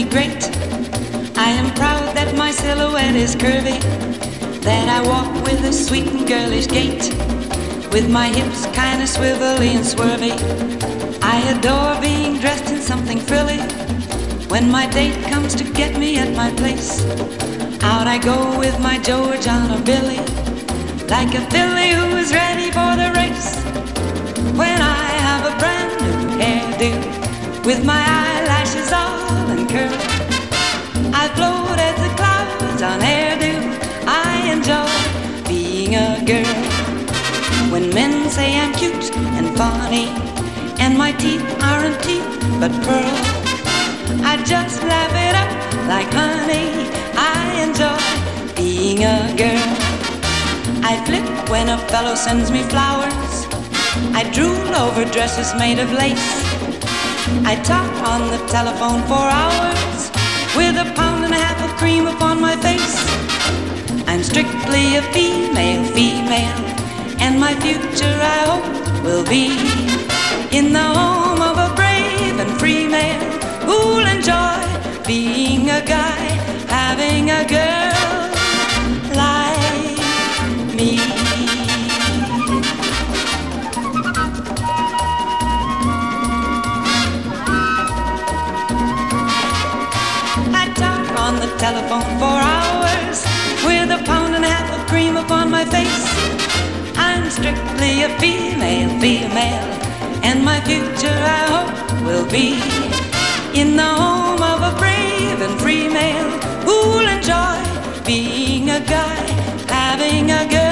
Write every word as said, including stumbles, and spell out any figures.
great. I am proud that my silhouette is curvy, that I walk with a sweet and girlish gait, with my hips kinda swivelly and swervy. I adore being dressed in something frilly. When my date comes to get me at my place, out I go with my George on a Billy, like a filly who is ready for the race. When I have a brand new hairdo, with my eyelashes all in curl, I float as the clouds on hairdo. I enjoy being a girl. When men say I'm cute and funny, and my teeth aren't teeth but pearl, I just laugh it up like honey. I enjoy being a girl. I flip when a fellow sends me flowers. I drool over dresses made of lace. I talk on the telephone for hours, with a pound and a half of cream upon my face. I'm strictly a female, female, and my future I hope will be in the home of a brave and free male who'll enjoy being a guy, having a girl like me. I talk on the telephone for hours, with a pound and a half of cream upon my face. I'm strictly a female, female, and my future I hope will be in the home of a brave and free male who'll enjoy being a guy, having a girl